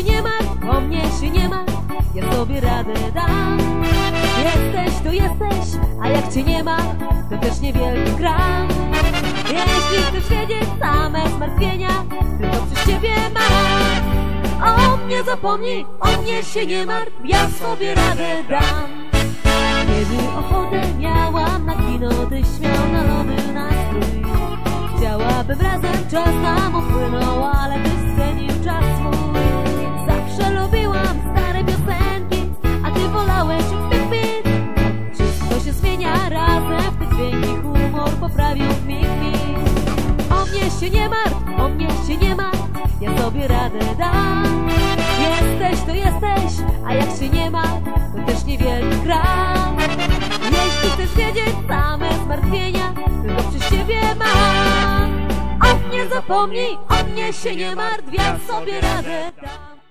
się nie martw, o mnie się nie martw, ja sobie radę dam. Jesteś to jesteś, a jak cię nie ma, to też niewielki kram. Jeśli chcesz wiedzieć same zmartwienia, tylko przez ciebie mam. O mnie zapomnij, o mnie się nie martw, ja sobie radę dam. Kiedy ochotę miałam na kino, tyś miał na nowy nastrój. Chciałabym razem, czas nam upłynął, ale tyś scenił czas swój. Zawsze lubiłam stare piosenki, a ty wolałeś pit. Wszystko się zmienia razem, ty dźwięki, humor poprawił mig. O mnie się nie martw, o mnie się nie martw, ja sobie radę dam. Jesteś to jesteś, a jak się nie ma, to też niewielki kram. Jeśli chcesz wiedzieć same zmartwienia, tylko przez ciebie mam. O mnie zapomnij, o mnie się nie martw, ja sobie radę dam.